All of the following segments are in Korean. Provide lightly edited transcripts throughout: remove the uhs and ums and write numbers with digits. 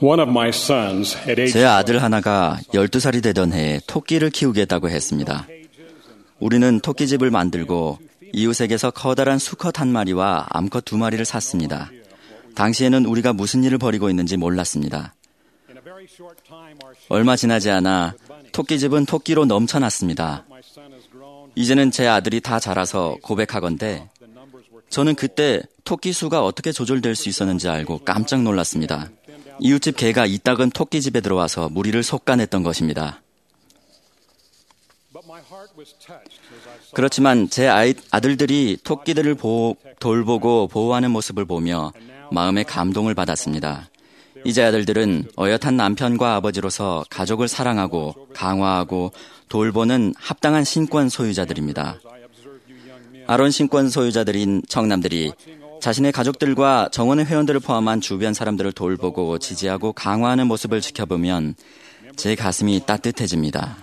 One of my sons at age 제 아들 하나가 12살이 되던 해에 토끼를 키우겠다고 했습니다. 우리는 토끼집을 만들고 이웃에게서 커다란 수컷 한 마리와 암컷 2마리를 샀습니다. 당시에는 우리가 무슨 일을 벌이고 있는지 몰랐습니다. 얼마 지나지 않아 토끼집은 토끼로 넘쳐났습니다. 이제는 제 아들이 다 자라서 고백하건대 저는 그때 토끼 수가 어떻게 조절될 수 있었는지 알고 깜짝 놀랐습니다. 이웃집 개가 이따금 토끼집에 들어와서 무리를 속간했던 것입니다. 그렇지만 제 아들들이 토끼들을 돌보고 보호하는 모습을 보며 마음에 감동을 받았습니다. 이제 아들들은 어엿한 남편과 아버지로서 가족을 사랑하고 강화하고 돌보는 합당한 신권 소유자들입니다. 아론 신권 소유자들인 청남들이 자신의 가족들과 정원의 회원들을 포함한 주변 사람들을 돌보고 지지하고 강화하는 모습을 지켜보면 제 가슴이 따뜻해집니다.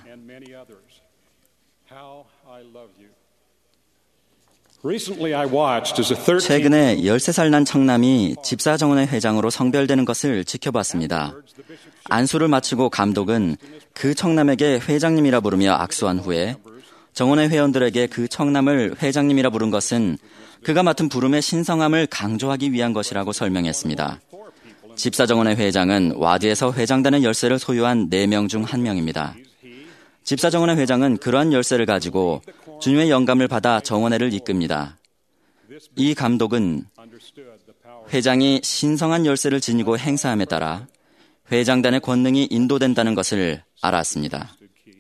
최근에 13살 난 청남이 집사정원회 회장으로 성별되는 것을 지켜봤습니다. 안수를 마치고 감독은 그 청남에게 회장님이라 부르며 악수한 후에 정원회 회원들에게 그 청남을 회장님이라 부른 것은 그가 맡은 부름의 신성함을 강조하기 위한 것이라고 설명했습니다. 집사정원회 회장은 와드에서 회장단의 열쇠를 소유한 4명 중 1명입니다. 집사정원회 회장은 그러한 열쇠를 가지고 주님의 영감을 받아 정원회를 이끕니다. 이 감독은 회장이 신성한 열쇠를 지니고 행사함에 따라 회장단의 권능이 인도된다는 것을 알았습니다.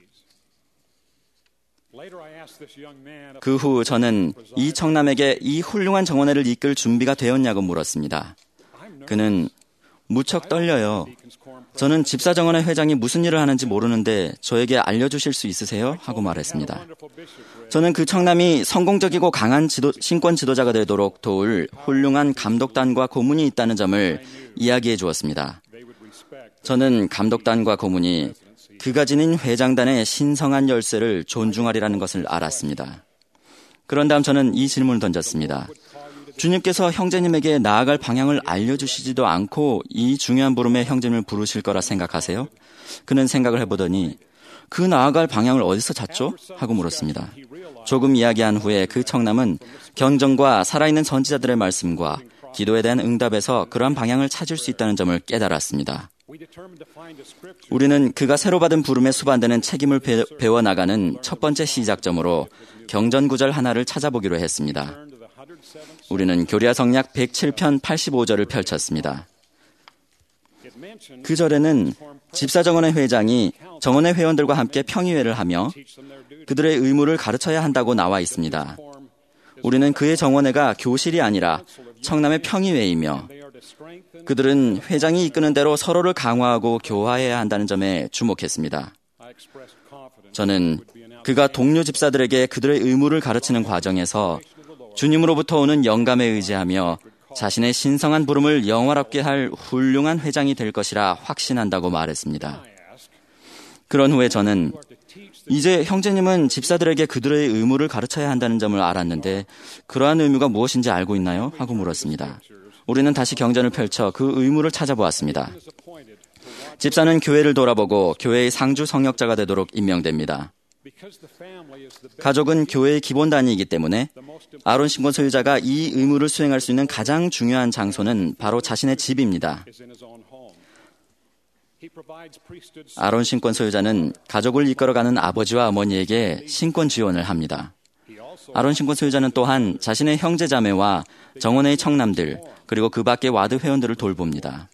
그 후 저는 이 청남에게 이 훌륭한 정원회를 이끌 준비가 되었냐고 물었습니다. 그는 무척 떨려요. 저는 집사정원회 회장이 무슨 일을 하는지 모르는데 저에게 알려주실 수 있으세요? 하고 말했습니다. 저는 그 청남이 성공적이고 강한 신권 지도자가 되도록 도울 훌륭한 감독단과 고문이 있다는 점을 이야기해 주었습니다. 저는 감독단과 고문이 그가 지닌 회장단의 신성한 열쇠를 존중하리라는 것을 알았습니다. 그런 다음 저는 이 질문을 던졌습니다. 주님께서 형제님에게 나아갈 방향을 알려주시지도 않고 이 중요한 부름에 형제님을 부르실 거라 생각하세요? 그는 생각을 해보더니 그 나아갈 방향을 어디서 찾죠? 하고 물었습니다. 조금 이야기한 후에 그 청남은 경전과 살아있는 선지자들의 말씀과 기도에 대한 응답에서 그러한 방향을 찾을 수 있다는 점을 깨달았습니다. 우리는 그가 새로 받은 부름에 수반되는 책임을 배워나가는 첫 번째 시작점으로 경전 구절 하나를 찾아보기로 했습니다. 우리는 교리야 성약 107편 85절을 펼쳤습니다. 그 절에는 집사정원회 회장이 정원회 회원들과 함께 평의회를 하며 그들의 의무를 가르쳐야 한다고 나와 있습니다. 우리는 그의 정원회가 교실이 아니라 청남의 평의회이며 그들은 회장이 이끄는 대로 서로를 강화하고 교화해야 한다는 점에 주목했습니다. 저는 그가 동료 집사들에게 그들의 의무를 가르치는 과정에서 주님으로부터 오는 영감에 의지하며 자신의 신성한 부름을 영화롭게 할 훌륭한 회장이 될 것이라 확신한다고 말했습니다. 그런 후에 저는 이제 형제님은 집사들에게 그들의 의무를 가르쳐야 한다는 점을 알았는데 그러한 의무가 무엇인지 알고 있나요? 하고 물었습니다. 우리는 다시 경전을 펼쳐 그 의무를 찾아보았습니다. 집사는 교회를 돌아보고 교회의 상주 성역자가 되도록 임명됩니다. 가족은 교회의 기본단위이기 때문에 아론 신권 소유자가 이 의무를 수행할 수 있는 가장 중요한 장소는 바로 자신의 집입니다. 아론 신권 소유자는 가족을 이끌어가는 아버지와 어머니에게 신권 지원을 합니다. 아론 신권 소유자는 또한 자신의 형제 자매와 정원의 청남들 그리고 그 밖의 와드 회원들을 돌봅니다.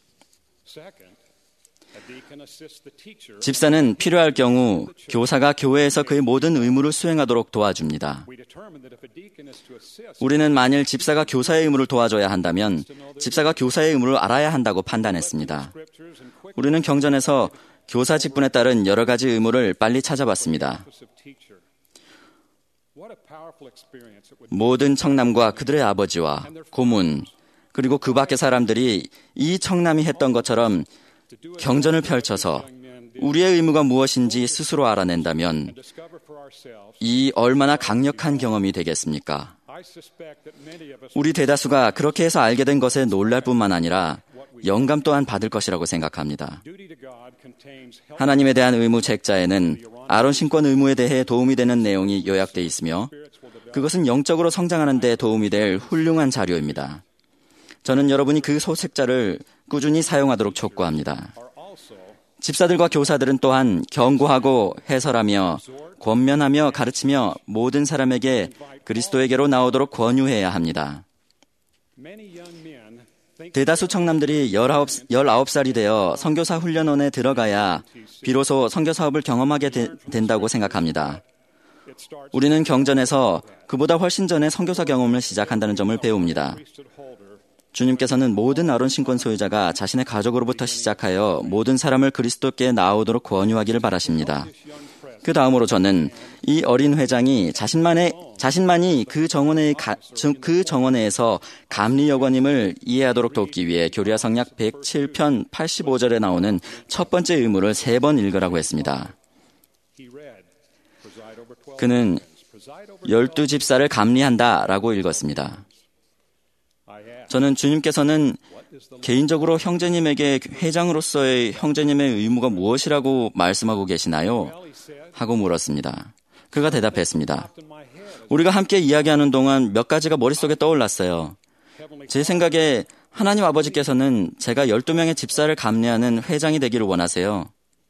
집사는 필요할 경우 교사가 교회에서 그의 모든 의무를 수행하도록 도와줍니다. 우리는 만일 집사가 교사의 의무를 도와줘야 한다면 집사가 교사의 의무를 알아야 한다고 판단했습니다. 우리는 경전에서 교사 직분에 따른 여러 가지 의무를 빨리 찾아봤습니다. 모든 청남과 그들의 아버지와 고문 그리고 그 밖의 사람들이 이 청남이 했던 것처럼 경전을 펼쳐서 우리의 의무가 무엇인지 스스로 알아낸다면 이 얼마나 강력한 경험이 되겠습니까? 우리 대다수가 그렇게 해서 알게 된 것에 놀랄 뿐만 아니라 영감 또한 받을 것이라고 생각합니다. 하나님에 대한 의무 책자에는 아론 신권 의무에 대해 도움이 되는 내용이 요약되어 있으며 그것은 영적으로 성장하는 데 도움이 될 훌륭한 자료입니다. 저는 여러분이 그 소책자를 꾸준히 사용하도록 촉구합니다. 집사들과 교사들은 또한 경고하고 해설하며 권면하며 가르치며 모든 사람에게 그리스도에게로 나오도록 권유해야 합니다. 대다수 청남들이 19살이 되어 선교사 훈련원에 들어가야 비로소 선교 사업을 경험하게 된다고 생각합니다. 우리는 경전에서 그보다 훨씬 전에 선교사 경험을 시작한다는 점을 배웁니다. 주님께서는 모든 아론 신권 소유자가 자신의 가족으로부터 시작하여 모든 사람을 그리스도께 나오도록 권유하기를 바라십니다. 그 다음으로 저는 이 어린 회장이 자신만이 그 정원회에서 감리 여관임을 이해하도록 돕기 위해 교리와 성약 107편 85절에 나오는 첫 번째 의무를 3번 읽으라고 했습니다. 그는 12집사를 감리한다라고 읽었습니다. 저는 주님께서는 개인적으로 형제님에게 회장으로서의 형제님의 의무가 무엇이라고 말씀하고 계시나요? 하고 물었습니다. 그가 대답했습니다. 우리가 함께 이야기하는 동안 몇 가지가 머릿속에 떠올랐어요. 제 생각에 하나님 아버지께서는 제가 12명의 집사를 감리하는 회장이 되기를 원하세요.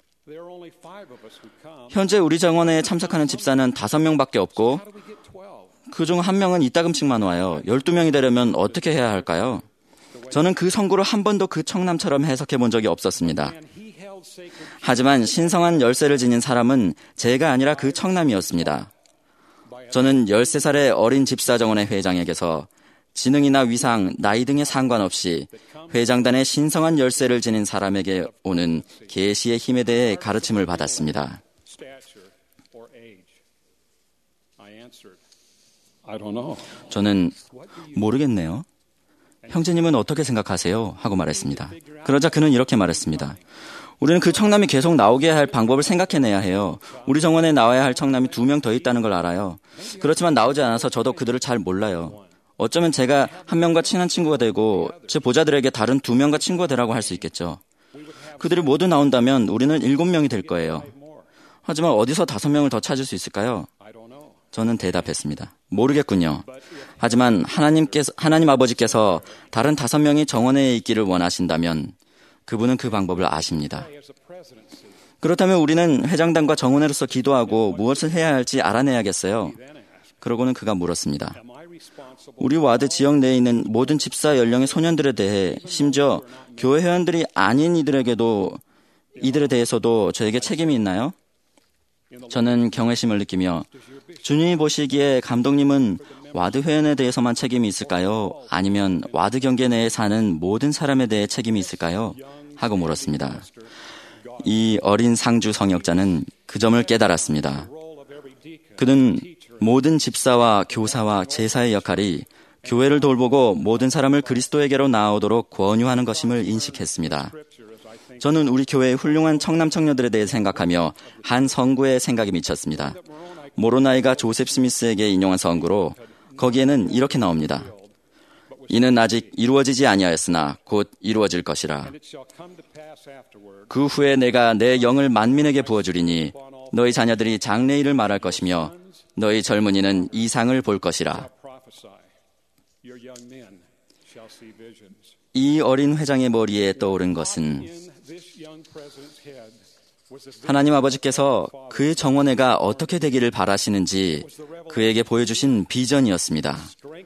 현재 우리 정원에 참석하는 집사는 5명밖에 없고 그중 1명은 이따금씩만 와요. 12명이 되려면 어떻게 해야 할까요? 저는 그 선구를 한 번도 그 청남처럼 해석해 본 적이 없었습니다. 하지만 신성한 열쇠를 지닌 사람은 제가 아니라 그 청남이었습니다. 저는 13살의 어린 집사 정원의 회장에게서 지능이나 위상, 나이 등에 상관없이 회장단의 신성한 열쇠를 지닌 사람에게 오는 계시의 힘에 대해 가르침을 받았습니다. 저는 모르겠네요. 형제님은 어떻게 생각하세요? 하고 말했습니다. 그러자 그는 이렇게 말했습니다. 우리는 그 청남이 계속 나오게 할 방법을 생각해내야 해요. 우리 정원에 나와야 할 청남이 2명 더 있다는 걸 알아요. 그렇지만 나오지 않아서 저도 그들을 잘 몰라요. 어쩌면 제가 1명과 친한 친구가 되고 제 보자들에게 다른 2명과 친구가 되라고 할 수 있겠죠. 그들이 모두 나온다면 우리는 7명이 될 거예요. 하지만 어디서 5명을 더 찾을 수 있을까요? 저는 대답했습니다. 모르겠군요. 하지만 하나님 아버지께서 다른 5명이 정원에 있기를 원하신다면 그분은 그 방법을 아십니다. 그렇다면 우리는 회장단과 정원회로서 기도하고 무엇을 해야 할지 알아내야겠어요. 그러고는 그가 물었습니다. 우리 와드 지역 내에 있는 모든 집사 연령의 소년들에 대해 심지어 교회 회원들이 아닌 이들에 대해서도 저에게 책임이 있나요? 저는 경외심을 느끼며 주님이 보시기에 감독님은 와드 회원에 대해서만 책임이 있을까요? 아니면 와드 경계 내에 사는 모든 사람에 대해 책임이 있을까요? 하고 물었습니다. 이 어린 상주 성역자는 그 점을 깨달았습니다. 그는 모든 집사와 교사와 제사의 역할이 교회를 돌보고 모든 사람을 그리스도에게로 나아오도록 권유하는 것임을 인식했습니다. 저는 우리 교회의 훌륭한 청남 청녀들에 대해 생각하며 한 선구의 생각이 미쳤습니다. 모로나이가 조셉 스미스에게 인용한 선구로 거기에는 이렇게 나옵니다. 이는 아직 이루어지지 아니하였으나 곧 이루어질 것이라. 그 후에 내가 내 영을 만민에게 부어주리니 너희 자녀들이 장래일을 말할 것이며 너희 젊은이는 이상을 볼 것이라. 이 어린 회장의 머리에 떠오른 것은 하나님 아버지께서 그의 정원회가 어떻게 되기를 바라시는지 그에게 보여주신 비전이었습니다.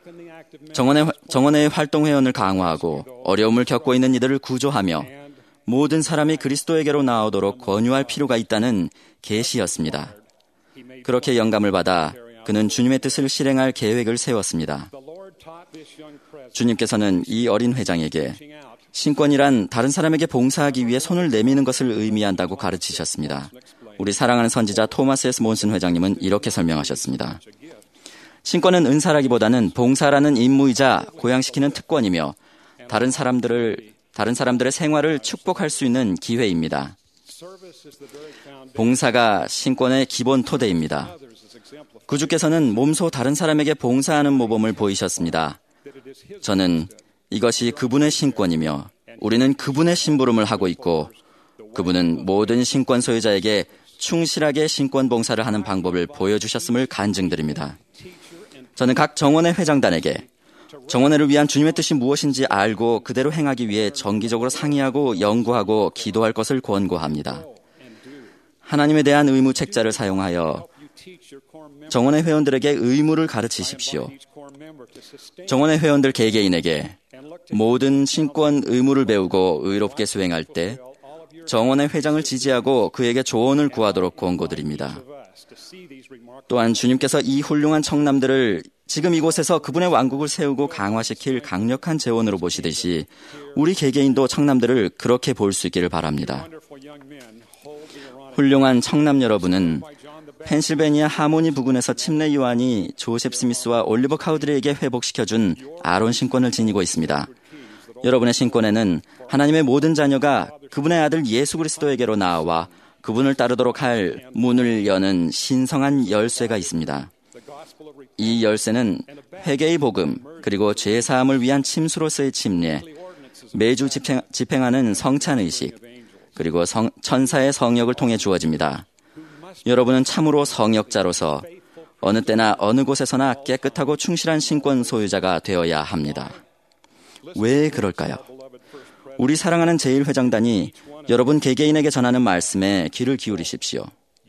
정원회의 활동 회원을 강화하고 어려움을 겪고 있는 이들을 구조하며 모든 사람이 그리스도에게로 나오도록 권유할 필요가 있다는 계시였습니다. 그렇게 영감을 받아 그는 주님의 뜻을 실행할 계획을 세웠습니다. 주님께서는 이 어린 회장에게 신권이란 다른 사람에게 봉사하기 위해 손을 내미는 것을 의미한다고 가르치셨습니다. 우리 사랑하는 선지자 토마스 S. 몬슨 회장님은 이렇게 설명하셨습니다. 신권은 은사라기보다는 봉사라는 임무이자 고양시키는 특권이며 다른 사람들의 생활을 축복할 수 있는 기회입니다. 봉사가 신권의 기본 토대입니다. 구주께서는 몸소 다른 사람에게 봉사하는 모범을 보이셨습니다. 저는 이것이 그분의 신권이며 우리는 그분의 심부름을 하고 있고 그분은 모든 신권 소유자에게 충실하게 신권 봉사를 하는 방법을 보여주셨음을 간증드립니다. 저는 각 정원회 회장단에게 정원회를 위한 주님의 뜻이 무엇인지 알고 그대로 행하기 위해 정기적으로 상의하고 연구하고 기도할 것을 권고합니다. 하나님에 대한 의무 책자를 사용하여 정원회 회원들에게 의무를 가르치십시오. 정원회 회원들 개개인에게 모든 신권 의무를 배우고 의롭게 수행할 때 정원회 회장을 지지하고 그에게 조언을 구하도록 권고드립니다. 또한 주님께서 이 훌륭한 청남들을 지금 이곳에서 그분의 왕국을 세우고 강화시킬 강력한 재원으로 보시듯이 우리 개개인도 청남들을 그렇게 볼 수 있기를 바랍니다. 훌륭한 청남 여러분은 펜실베니아 하모니 부근에서 침례 요한이 조셉 스미스와 올리버 카우드리에게 회복시켜준 아론 신권을 지니고 있습니다. 여러분의 신권에는 하나님의 모든 자녀가 그분의 아들 예수 그리스도에게로 나아와 그분을 따르도록 할 문을 여는 신성한 열쇠가 있습니다. 이 열쇠는 회개의 복음, 그리고 죄사함을 위한 침수로서의 침례, 매주 집행하는 성찬의식, 그리고 천사의 성역을 통해 주어집니다. 여러분은 참으로 성역자로서 어느 때나 어느 곳에서나 깨끗하고 충실한 신권 소유자가 되어야 합니다. 왜 그럴까요? 우리 사랑하는 제1회장단이 여러분 개개인에게 전하는 말씀에 귀를 기울이십시오.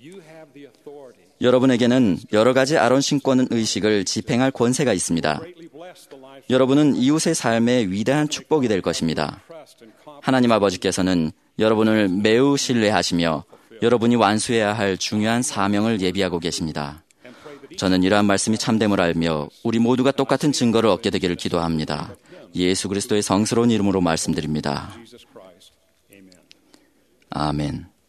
여러분에게는 여러 가지 아론 신권 의식을 집행할 권세가 있습니다. 여러분은 이웃의 삶의 위대한 축복이 될 것입니다. 하나님 아버지께서는 여러분을 매우 신뢰하시며 여러분이 완수해야 할 중요한 사명을 예비하고 계십니다. 저는 이러한 말씀이 참됨을 알며 우리 모두가 똑같은 증거를 얻게 되기를 기도합니다. 예수 그리스도의 성스러운 이름으로 말씀드립니다. 아멘.